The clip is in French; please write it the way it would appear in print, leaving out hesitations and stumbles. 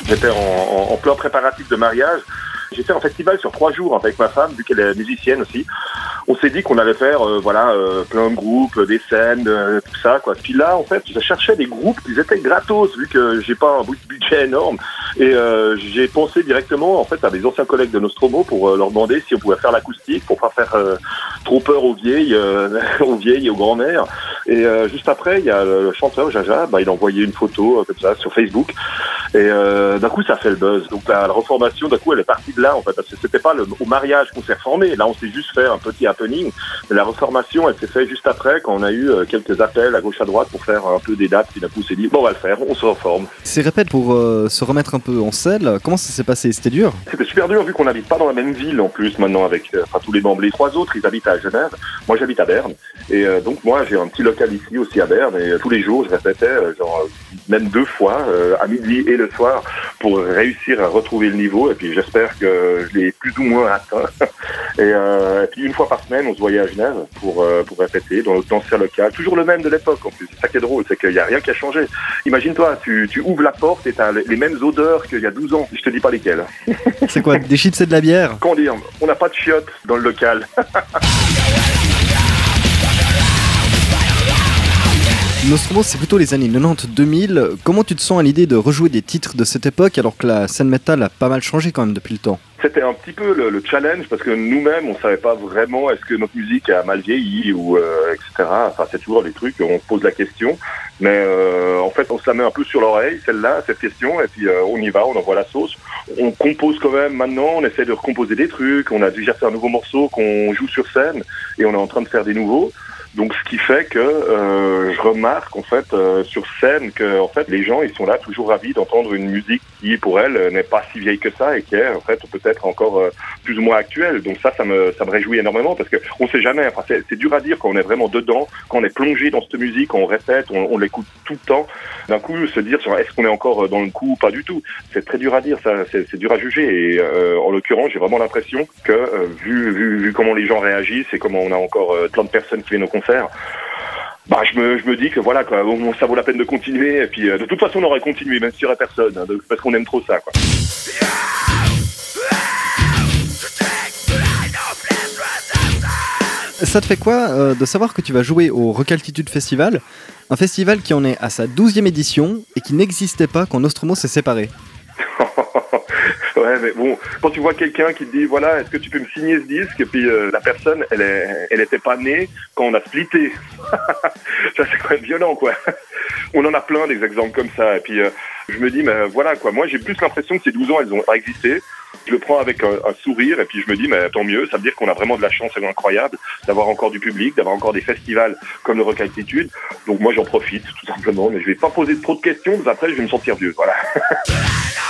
J'étais en plein préparatif de mariage. J'ai fait un festival sur 3 jours avec ma femme, vu qu'elle est musicienne aussi. On s'est dit qu'on allait faire plein de groupes, des scènes, tout ça, quoi. Puis là, en fait, je cherchais des groupes qui étaient gratos, vu que j'ai pas un budget énorme. Et j'ai pensé directement, en fait, à mes anciens collègues de Nostromo pour leur demander si on pouvait faire l'acoustique, pour pas faire trop peur aux vieilles, aux vieilles et aux grands-mères. Et juste après, il y a le chanteur Jaja, il a envoyé une photo comme ça sur Facebook. Et d'un coup, ça a fait le buzz. Donc la reformation, d'un coup, elle est partie de là, en fait, parce que c'était pas au mariage qu'on s'est reformé. Là, on s'est juste fait un petit happening. Mais la reformation, elle s'est faite juste après, quand on a eu quelques appels à gauche à droite pour faire un peu des dates. Puis d'un coup, on s'est dit, bon, on va le faire, on se reforme. Ces répètes pour se remettre un peu en selle, comment ça s'est passé? C'était dur? C'était super dur, vu qu'on n'habite pas dans la même ville, en plus, maintenant, avec tous les membres. Les 3 autres, ils habitent à Genève. Moi, j'habite à Berne. Et donc, moi, j'ai un petit local ici aussi à Berne. Et tous les jours, je répétais, même 2 fois, à midi et le soir, pour réussir à retrouver le niveau. Et puis, j'espère que je l'ai plus ou moins atteint. Et puis, une fois par semaine, on se voyait à Genève pour répéter dans notre ancien local. Toujours le même de l'époque, en plus. C'est ça qui est drôle, c'est qu'il n'y a rien qui a changé. Imagine-toi, tu ouvres la porte et tu as les mêmes odeurs qu'il y a 12 ans. Je te dis pas lesquelles. C'est quoi, des chips et de la bière? Comment dire, on n'a pas de chiottes dans le local. Nostromo, c'est plutôt les années 90-2000. Comment tu te sens à l'idée de rejouer des titres de cette époque alors que la scène métal a pas mal changé quand même depuis le temps? C'était un petit peu le challenge, parce que nous-mêmes, on savait pas vraiment est-ce que notre musique a mal vieilli ou etc. Enfin, c'est toujours des trucs, on se pose la question. Mais en fait, on se la met un peu sur l'oreille, celle-là, cette question, et puis on y va, on envoie la sauce. On compose quand même maintenant, on essaie de recomposer des trucs, on a déjà fait un nouveau morceau qu'on joue sur scène, et on est en train de faire des nouveaux. Donc, ce qui fait que je remarque en fait sur scène que en fait les gens ils sont là toujours ravis d'entendre une musique qui pour elles n'est pas si vieille que ça et qui est en fait peut-être encore plus ou moins actuelle. Donc ça me réjouit énormément parce que on sait jamais. Enfin c'est dur à dire quand on est vraiment dedans, quand on est plongé dans cette musique, on répète, on l'écoute tout le temps. D'un coup se dire est-ce qu'on est encore dans le coup ou pas du tout. C'est très dur à dire, ça c'est dur à juger. Et en l'occurrence j'ai vraiment l'impression que vu comment les gens réagissent et comment on a encore plein de personnes qui viennent au concert. Je me dis que voilà quoi, ça vaut la peine de continuer et puis de toute façon on aurait continué même s'il y aurait personne parce qu'on aime trop ça quoi. Ça te fait quoi de savoir que tu vas jouer au Recaltitude Festival, un festival qui en est à sa 12e édition et qui n'existait pas quand Nostromo s'est séparé? Ouais, mais bon, quand tu vois quelqu'un qui te dit, voilà, est-ce que tu peux me signer ce disque? Et puis la personne, elle était pas née quand on a splitté. Ça, c'est quand même violent, quoi. On en a plein des exemples comme ça. Et puis je me dis, mais voilà, quoi. Moi, j'ai plus l'impression que ces 12 ans, elles ont pas existé. Je le prends avec un sourire et puis je me dis, mais tant mieux. Ça veut dire qu'on a vraiment de la chance incroyable d'avoir encore du public, d'avoir encore des festivals comme le Recaltitude. Donc moi, j'en profite, tout simplement. Mais je vais pas poser trop de questions, parce qu'après, je vais me sentir vieux. Voilà.